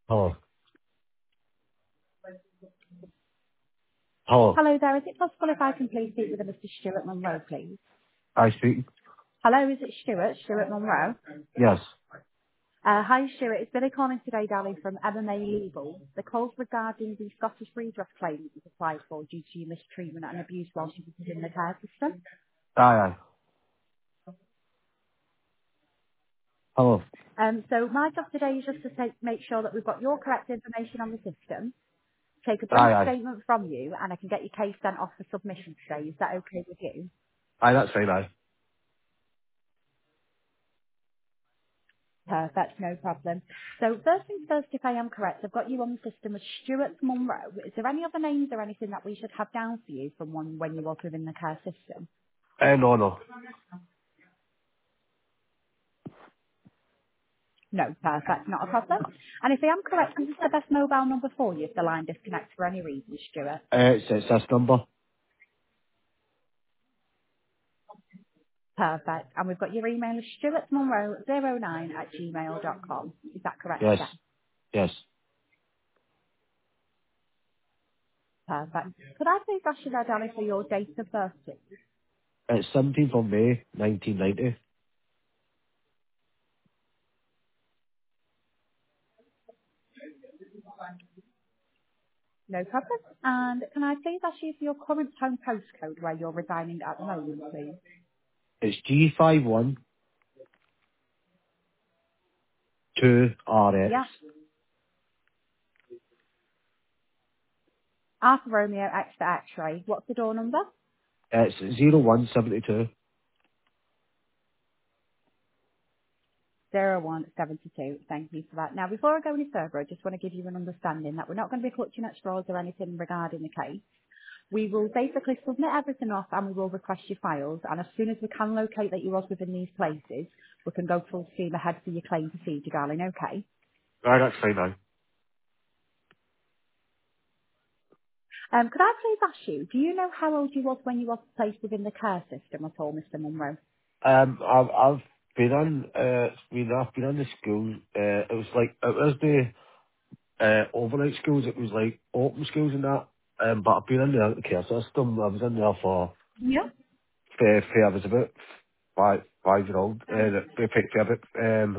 Hello. Hello. Hello there. Is it possible if I can please speak with a Mr. Stuart Monroe, please? I speak. Hello, is it Stuart? Stuart Monroe? Yes. Hi, Stuart. It's Billy calling today, darling, from MMA Legal. The call's regarding the Scottish redress claim that you've applied for due to your mistreatment and abuse while she was in the care system. Aye. Hello. So my job today is just to make sure that we've got your correct information on the system, take a brief Aye. statement from you, and I can get your case sent off for submission today. Is that okay with you? Aye, that's fine, aye. Perfect, no problem. So first things first, if I am correct, I've got you on the system as Stuart Munro. Is there any other names or anything that we should have down for you from one when you was within the care system? No, no. No, perfect, not a problem. And if I am correct, is this the best mobile number for you if the line disconnects for any reason, Stuart? It's this number. Perfect. And we've got your email as stuartmunro09@gmail.com. Is that correct Yes. again? Yes. Perfect. Could I please ask you there, darling, for your date of birth, please? It's 17th of May, 1990. No problem. And can I please ask you for your current home postcode where you're residing at the moment, please? It's G51 2RX. Yeah. Arthur Romeo X for X-ray. What's the door number? It's 0172. 0172. Thank you for that. Now, before I go any further, I just want to give you an understanding that we're not going to be clutching at straws or anything regarding the case. We will basically submit everything off and we will request your files. And as soon as we can locate that you was within these places, we can go full steam ahead for your claim procedure, darling. Okay. Aye, that's fine, aye. Could I please ask you, do you know how old you was when you was placed within the care system at all, Mr. Munro? I've been on, I've been on the school, it was like, it was the, overnight schools, it was like open schools and that, but I've been in the care system, I was in there Yeah. I was about 5 year old, they picked me about,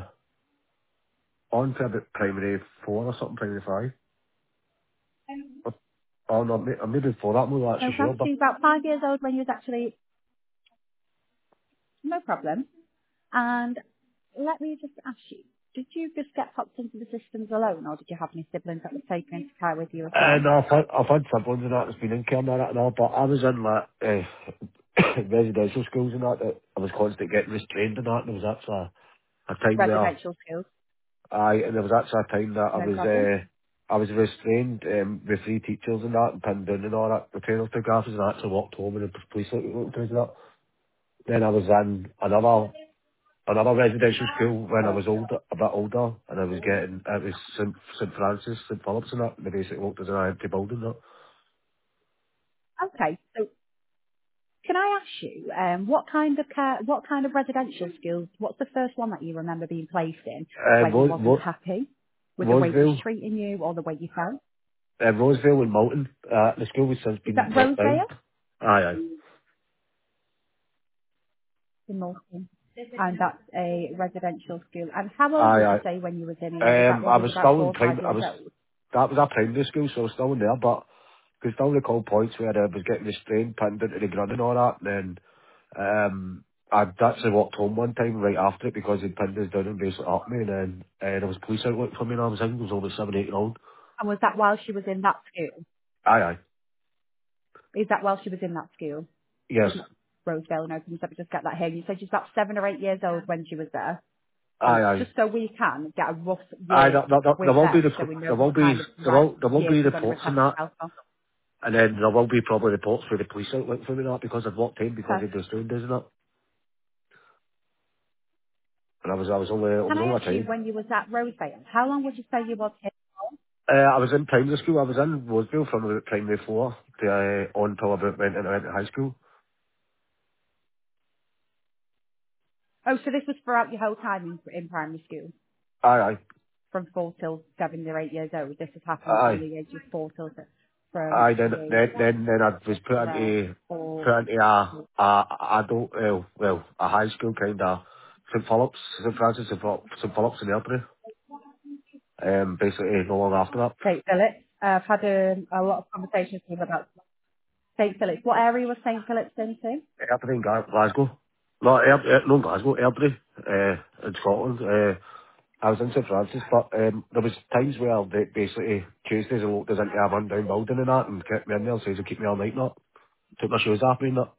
on to about primary 4 or something, primary 5. Oh no, maybe before that, I'm not No actually sure, problem. So but, you're about 5 years old when you was actually, no problem. And let me just ask you, did you just get popped into the systems alone or did you have any siblings that were taken into care with you as well? no, I've had siblings and that that's been in care and that and all, but I was in like, residential schools and that I was constantly getting restrained and that, and there was actually a time where Residential schools, and there was actually a time that no problem. I was restrained with three teachers and that, and pinned down and all that. The parents took after and I actually walked home and the police looked at that. Then I was in another residential school when I was older, a bit older, and I was getting, it was St Francis, St Philip's and that, and they basically looked as an empty building that. Okay, so can I ask you, what kind of care, what kind of residential skills, what's the first one that you remember being placed in when you wasn't happy with the way they was Roseville, treating you or the way you felt? Roseville and Moulton, the school was since Is been that knocked down. Rosedale? Aye, aye. In Moulton. And that's a residential school. And how old Aye, would you aye. say when you was in it? Was that when I you was was about still 4 in or 5 I years was, old? that was a primary school, so I was still in there, but could still recall points where I was getting restrained, pinned into the ground and all that, and then, I'd actually walked home one time right after it because he'd pinned us down and basically up me, and then, there was police out looking for me, and I was in, I was only 7, 8 year old. And was that while she was in that school? Aye, aye. Is that while she was in that school? Yes. With Rosedale and Opens Up, just get that here. You said she's about 7 or 8 years old when she was there. So Aye, aye. just so we can get a rough Aye, year there with will be, her, so we know there will what be, kind of like there will years be we're going to reports and request that, yourself on. and then there will be probably reports where the police out looking for me and that because I'd walked in because So he'd restrained us and that, and I was can I only a ask you, child. when you was at Rosedale, how long would you say you was here? I was in primary school. I was in Roseville from about primary 4 to on till about went to high school. Oh, so this was throughout your whole time in primary school? Aye, aye. from 4 till 7 or 8 years old. This has happened from Aye. the ages 4 till from Aye, then, the then, then, then I was put around into, 4. put into a adult, a high school kind of, St Philip's, St Francis, St Philip's in Airdrie. Basically, no long after that. St Philip's. I've had a lot of conversations with him about St Philip's. What area was St Philip's into? Airdrie in Glasgow. No, no Glasgow, Airdrie, in Scotland. I was in St Francis, but there was times where they basically Tuesdays I walked us into a rundown building and that and kept me in there, says to keep me all night and that. Took my shoes off me and that.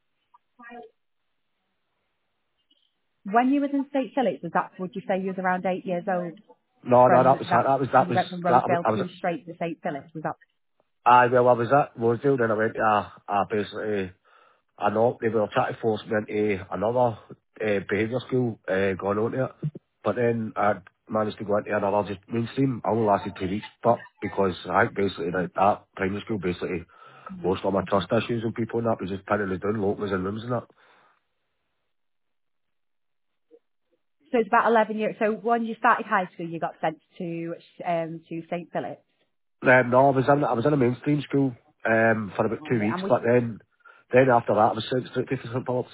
When you was in St Philip's, was that, would you say you was around 8 years old? No, no, From that, that you was, went from that, Roseville I was, to straight to St Philip's. Was that well, I was at Rosedale, then I went to basically, I know they were trying to force me into another behaviour school, going on to it. But then I managed to go into another just mainstream. I only lasted 2 weeks, but because I basically, like, that primary school basically lost all my trust issues and people and that was just pinning us down, locking us in rooms and that. So it's about 11 years. So when you started high school, you got sent to St Philip's. No, I was in a mainstream school for about 2 weeks, And we, but then after that I was sent straight to St Philip's.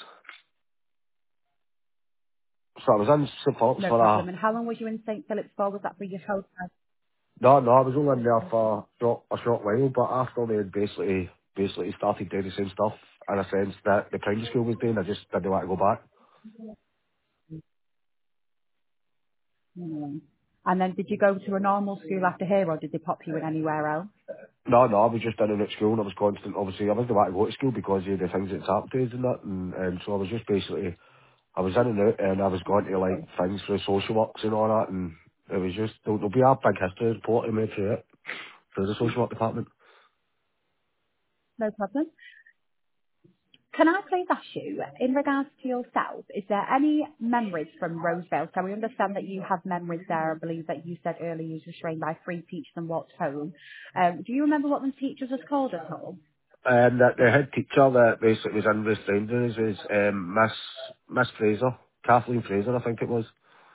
So I was in St Philip's no for problem. And how long was you in St Philip's for? Was that for your whole time? no, I was only in there for a short while, but after they had basically started doing the same stuff in a sense that the primary school was doing, I just didn't want to go back. Mm. And then did you go to a normal school after here, or did they pop you in anywhere else? No, I was just in and at school and I was constant, obviously I didn't want to go to school because of the things that's happened to us and that, and so I was just basically, I was in and out and I was going to like things for social works and all that, and it was just, there'll be a big history report to me through it, through the social work department. No problem. Can I please ask you, in regards to yourself, is there any memories from Roseville? So we understand that you have memories there. I believe that you said earlier you was restrained by 3 teachers and walked home. Do you remember what the teachers was called at all? And that the head teacher that basically was in restrained is Miss Fraser, Kathleen Fraser I think it was.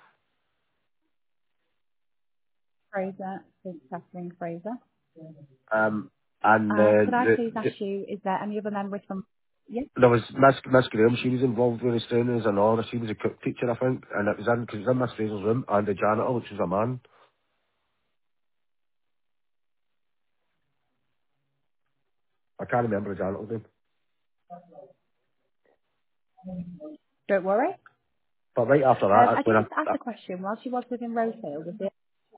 Fraser, Kathleen Fraser. Um, and And could I please the, ask you, is there any other memories from... Yes. there was Miss Graham, she was involved with the trainers and all, she was a cook teacher I think, and it was in, cause it was in Miss Fraser's room, and the janitor, which was a man. I can't remember the janitor's name. Don't worry. But right after that, I that's did when just ask a question. While she was within Roseville, was there...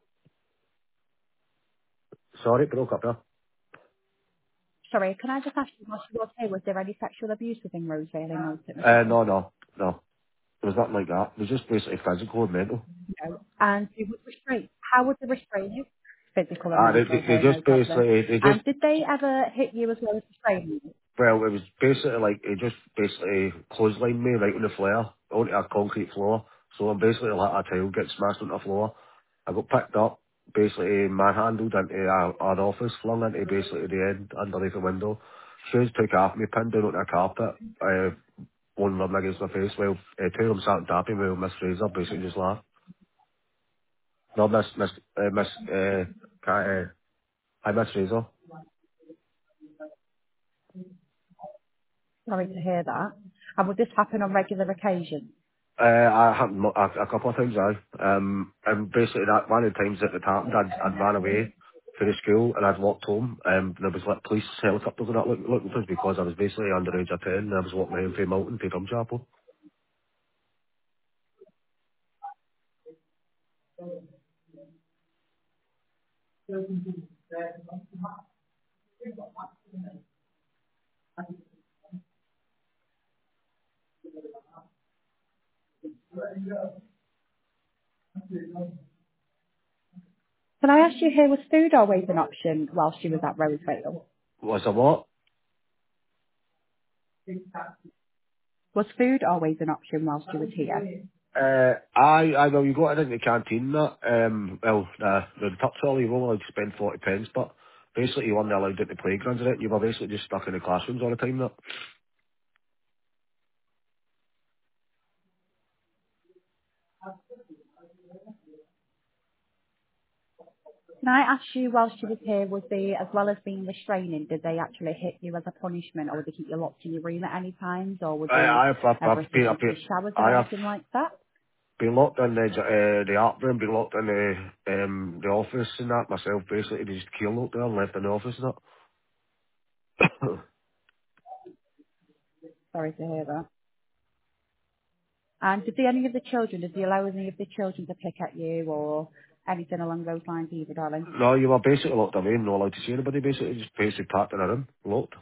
sorry, it broke up there. Sorry, can I just ask you, while she was here, was there any sexual abuse within Roseville in those circumstances? No. There was nothing like that. It was just basically physical and mental. No. And you would restrain. How would they restrain you? Physical and They, mental, they here, no just problem. basically, they just And did they ever hit you as well as restrain you? Well, it was basically like he just basically clotheslined me right on the floor onto a concrete floor. So I'm basically like a child gets smashed on the floor. I got picked up, basically manhandled into an office, flung into basically the end underneath the window. Shoes took off me, pinned down onto a carpet, one of them against my face. Well, two of them sat and tapping while Miss Fraser basically just laughed. No, hi Miss Fraser. Sorry to hear that. And would this happen on regular occasions? I happened a couple of times, aye. And basically that one of the times that it happened, I'd ran away to the school and I'd walked home. There was like police helicopters and that looking for us because I was basically underage at 10 and I was walking around from Milton to Drumchapel. Can I ask you here, was food always an option while she was at Roseville? Was a what? Was food always an option while she was here? I know you got it in the canteen that, the touch all you were only allowed to spend 40 pence, but basically you weren't allowed into playgrounds and it, you were basically just stuck in the classrooms all the time that. Can I ask you, whilst you was here, was they, as well as being restraining, did they actually hit you as a punishment, or did they keep you locked in your room at any times, or would they ever assist you to showers or I have anything like that? been locked in the art room, been locked in the office and that myself, basically, they just key locked there and left in the office and that. Sorry to hear that. And did any of the children, did they allow any of the children to pick at you, or anything along those lines either, darling? No, you were basically locked away, not allowed to see anybody, basically, just basically packed in a room, locked.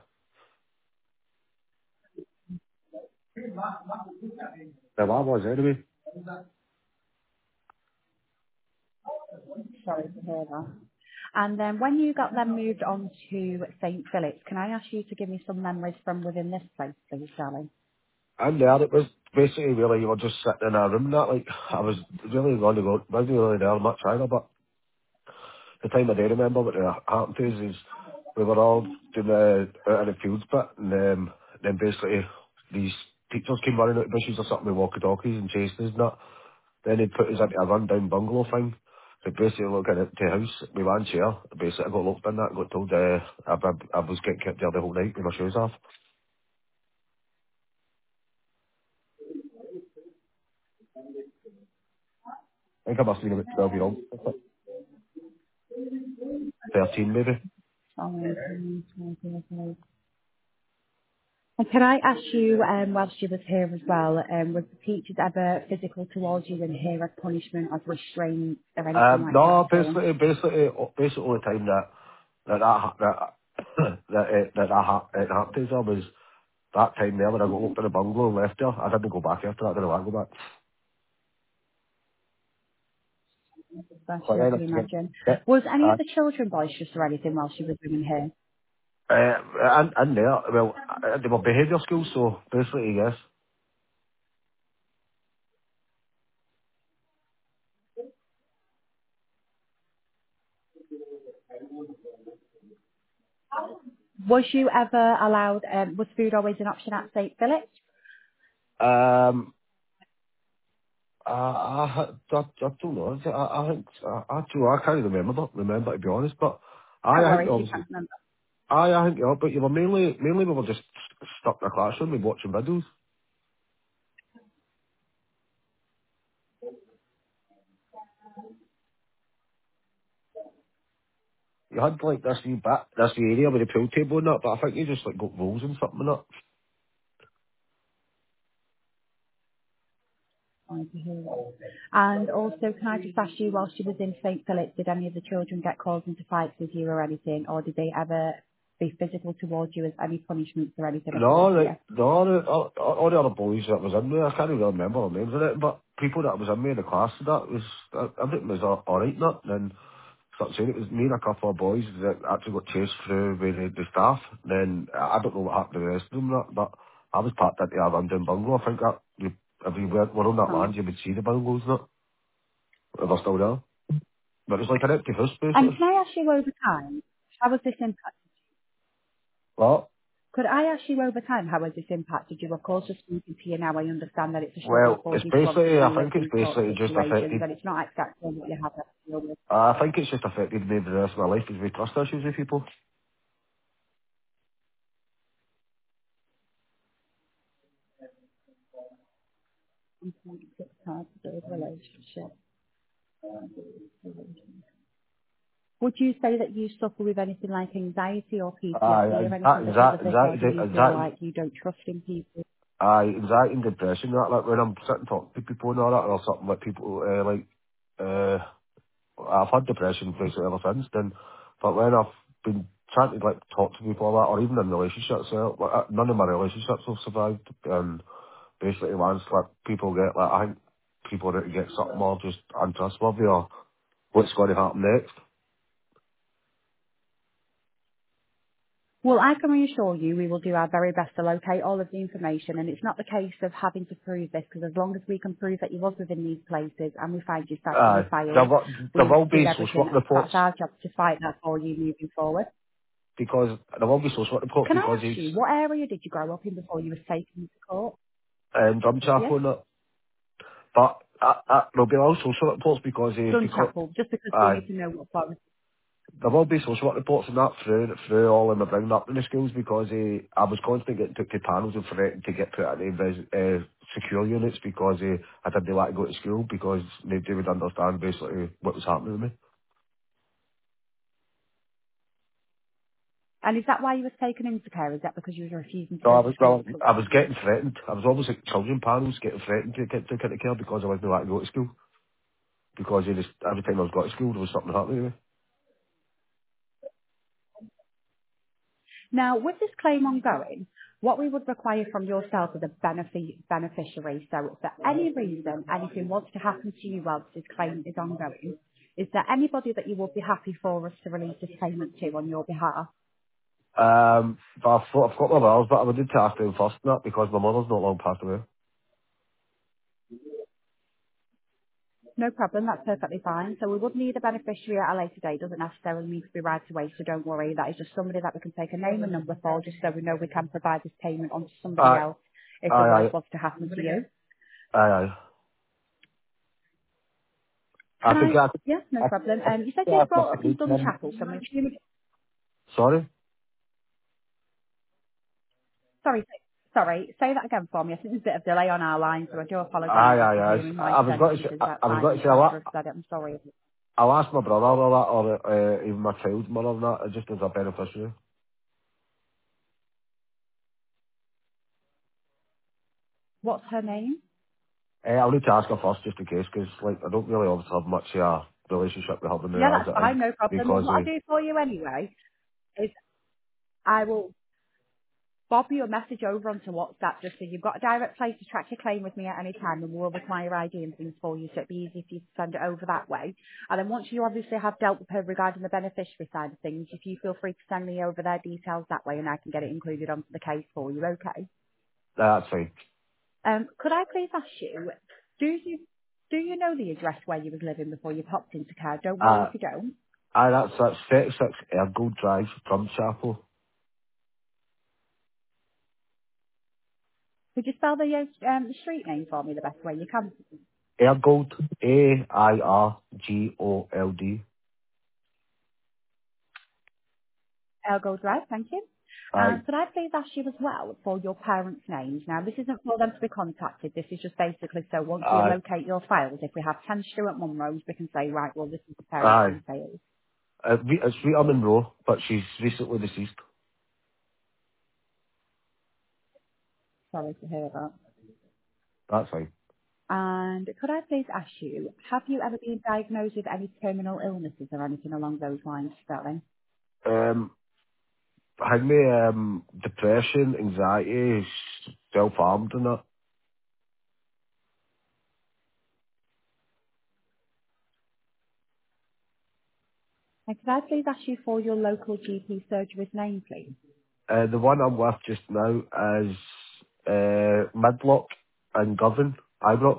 Well, I was anyway. Sorry to hear that. And then when you got them moved on to St. Philip's, can I ask you to give me some memories from within this place, please, darling? And there, it was basically really, you were just sitting in a room and that, like, I was really going to go, wasn't really there much either, but the time I do remember what happened to us is we were all doing out in the fields bit, and then basically these teachers came running out of bushes or something with walkie-talkies and chased us and that. Then they put us into a run-down bungalow thing. They basically look at the house with one chair. Basically I got locked in that and got told I was getting kept there the whole night with my shoes off. I think I must have been about 12 year old. 13 maybe. And can I ask you, whilst you was here as well, was the teachers ever physical towards you and here as punishment, as restraint, or anything like that No, at all? basically all the time it happened to us was that time there when I got locked in the bungalow and left there. I didn't go back after that. I didn't want to go back. That's But you, I then can I forget. imagine. Yeah. Was any of the children boisterous or anything whilst you was living here? And there, well, they were behaviour skills, so basically, yes. Was you ever allowed, was food always an option at St. Philip's? Um, I don't know. I can't remember to be honest, but Don't I think worry if you obviously, can't remember. I think, yeah, but you were mainly we were just stuck in the classroom and watching videos. You had like this wee area with the pool table and that, but I think you just like got rules and something and that. Fine to hear that. And also, can I just ask you, whilst you was in St. Philip's, did any of the children get called into fights with you or anything, or did they ever be physical towards you as any punishments or anything No, occurred to you? like, no, all the other boys that was in there, I can't really remember their names of it, but people that was in me in the class and that was, everything was alright and that, and then, started saying it was me and a couple of boys that actually got chased through with the staff, then I don't know what happened to the rest of them, that, but I was packed into a rundown bungalow, I think that, if you were on that Fine. land, you would see the bungalows and that, if they're still there. But it was like an empty house, And basically. can I ask you over time, how has this impact? But, Could I ask you over time, how has this impacted you? Of course, just speaking to you now, I understand that it's a struggle well, for it's you to obviously basically, I deal with think it's these sort of basically just situations, affected and it's not exactly what you have to deal with. I think it's just affected me the rest of my life is with trust issues with people. Sometimes it's hard to build relationships. Would you say that you suffer with anything like anxiety or PTSD or anything because of this, or do you feel like you don't trust in people? Anxiety and depression, that, like when I'm sitting talking to people and all that, or something like people, uh, I've had depression basically ever since then, but when I've been trying to like talk to people like that, or even in relationships, none of my relationships have survived, and basically once like people get like, I think people need to get something more just untrustworthy or what's going to happen next. Well, I can reassure you we will do our very best to locate all of the information, and it's not the case of having to prove this, because as long as we can prove that you was within these places and we find you statutory There, filed, there we will did be social everything. work reports That's our job to fight that for you moving forward. because there will be social work reports Can I because ask he's you, what area did you grow up in before you were taken to court? Yes? Drumchapel and that. But there'll be also social work reports because Dunchapel, just because we aye, need to know what forest. There will be social work reports and that through all of my bringing up in the schools because I was constantly getting took to panels and threatened to get put in secure units because I didn't like to go to school because nobody would understand basically what was happening to me. And is that why you were taken into care? Is that because you were refusing to So go I to was school? I was getting threatened. I was almost like children panels getting threatened to get took into care because I wasn't like to go to school because every time I was got to school there was something happening to me. Now, with this claim ongoing, what we would require from yourself as a beneficiary, so if for any reason anything wants to happen to you whilst this claim is ongoing, is there anybody that you would be happy for us to release this payment to on your behalf? But I've got my wells, but I would need to ask them first and that because my mother's not long passed away. No problem, that's perfectly fine. So we would need a beneficiary at a later date. Doesn't necessarily need to be right away, so don't worry. That is just somebody that we can take a name and number for, just so we know we can provide this payment on to somebody Aye, else if the aye, worst was to happen to you. aye, aye. I Can think I? Yes, no I problem. You said think you've I brought up in possibly Dun can. Chapel, so I'm assuming. Sorry? Sorry, sorry. Say that again for me. I think there's a bit of delay on our line, so I do apologise Aye, if aye, you're aye. hearing my I was going to say, sentences I was going to outside say, after I've said it. I'm sorry. I'll ask my brother or that, or even my child's mother and that, just as a beneficiary. What's her name? I'll need to ask her first just in case, because like, I don't really obviously have much relationship with her Yeah, now as that's it is, fine. No problem. Well, because what I'll do for you anyway is I will bob you a message over onto WhatsApp just so you've got a direct place to track your claim with me at any time, and we'll require ID and things for you, so it'd be easy for you to send it over that way. And then once you obviously have dealt with her regarding the beneficiary side of things, if you feel free to send me over their details that way and I can get it included onto the case for you, okay? that's fine. Could I please ask you, do you do you know the address where you was living before you popped into care? Don't worry if Uh, you don't. that's 36 Ergold Drive, Drumchapel. Could you spell the street name for me the best way you can? Ergold, Airgold. Elgo Drive, thank you. Aye, Could I please ask you as well for your parents' names? Now, this isn't for them to be contacted. This is just basically so once we aye, locate your files, if we have 10 Stuart Munros, we can say, right, well, this is the parents' aye. details. It's Rita Monroe, but she's recently deceased. Sorry to hear that. That's fine. And could I please ask you, have you ever been diagnosed with any terminal illnesses or anything along those lines, Sterling? Um, had me depression, anxiety, self-harmed and that. And could I please ask you for your local GP surgery's name, please? The one I'm with just now is Midlock and Govan, Ibrox.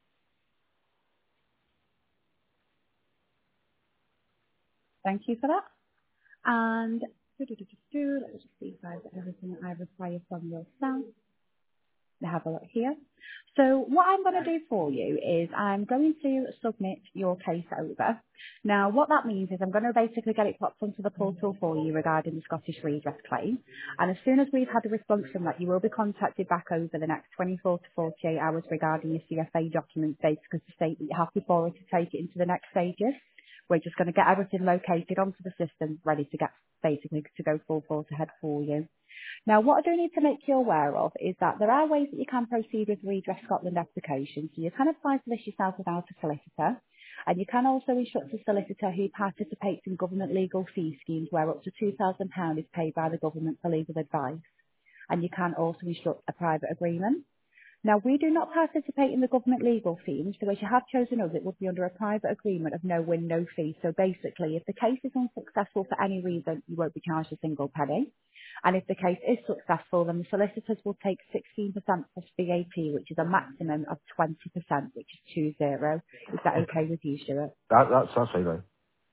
Thank you for that. And let's just see if I've got everything that I require from yourself. Have a look here. So what I'm going to do for you is I'm going to submit your case over. Now what that means is I'm going to basically get it popped onto the portal for you regarding the Scottish redress claim. And as soon as we've had a response from that, you will be contacted back over the next 24 to 48 hours regarding your CFA documents, basically to state that you're happy for us to take it into the next stages. We're just going to get everything located onto the system, ready to get basically to go full force ahead for you. Now, what I do need to make you aware of is that there are ways that you can proceed with Redress Scotland applications. So you can apply for this yourself without a solicitor, and you can also instruct a solicitor who participates in government legal fee schemes where up to £2,000 is paid by the government for legal advice. And you can also instruct a private agreement. Now, we do not participate in the government legal schemes, so as you have chosen us, it would be under a private agreement of no win, no fee. So basically, if the case is unsuccessful for any reason, you won't be charged a single penny. And if the case is successful, then the solicitors will take 16% plus VAT, which is a maximum of 20%, which is 20. Is that okay with you, Stuart? That's fine now.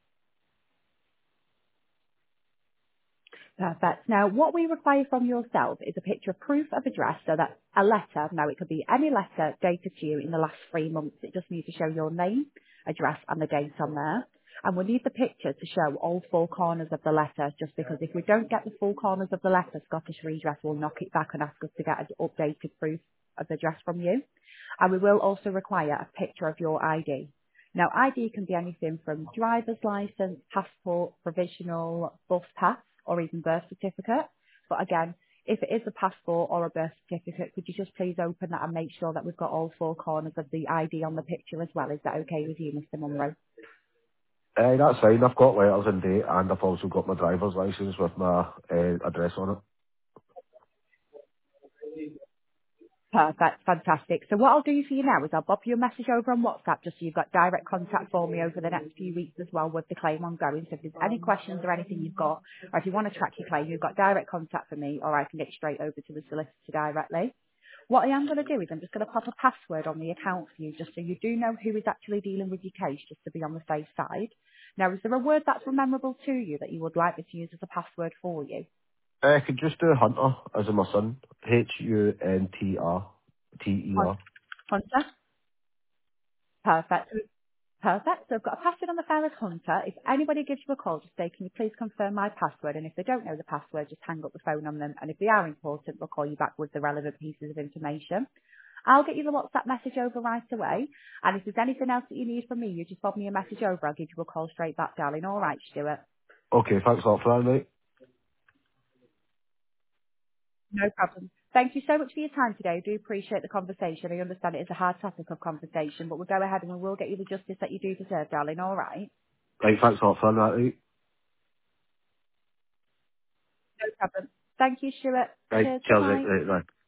Perfect. Now, what we require from yourself is a picture of proof of address, so that's a letter. Now, it could be any letter dated to you in the last 3 months. It just needs to show your name, address, and the date on there. And we need the picture to show all four corners of the letter, just because if we don't get the full corners of the letter, Scottish Redress will knock it back and ask us to get an updated proof of address from you. And we will also require a picture of your ID. Now, ID can be anything from driver's license, passport, provisional, bus pass, or even birth certificate. But again, if it is a passport or a birth certificate, could you just please open that and make sure that we've got all four corners of the ID on the picture as well? Is that okay with you, Mr. Munro? That's fine. I've got letters in date, and I've also got my driver's license with my address on it. Perfect. Fantastic. So what I'll do for you now is I'll pop you a message over on WhatsApp just so you've got direct contact for me over the next few weeks as well with the claim ongoing. So if there's any questions or anything you've got, or if you want to track your claim, you've got direct contact for me, or I can get straight over to the solicitor directly. What I am going to do is I'm just going to pop a password on the account for you just so you do know who is actually dealing with your case, just to be on the safe side. Now, is there a word that's memorable to you that you would like me to use as a password for you? I could just do Hunter as in my son. Hun- Hunter. Hunter? Perfect. Perfect. So I've got a password on the file as Hunter. If anybody gives you a call, just say, can you please confirm my password? And if they don't know the password, just hang up the phone on them. And if they are important, they'll call you back with the relevant pieces of information. I'll get you the WhatsApp message over right away. And if there's anything else that you need from me, you just bob me a message over. I'll give you a call straight back, darling. All right, Stuart. Okay, thanks a lot for that, mate. No problem. Thank you so much for your time today. I do appreciate the conversation. I understand it is a hard topic of conversation, but we'll go ahead and we will get you the justice that you do deserve, darling. All right. Right, thanks a lot for that, mate. No problem. Thank you, Stuart. Right, Cheers. cheers, Bye-bye. right, right, right.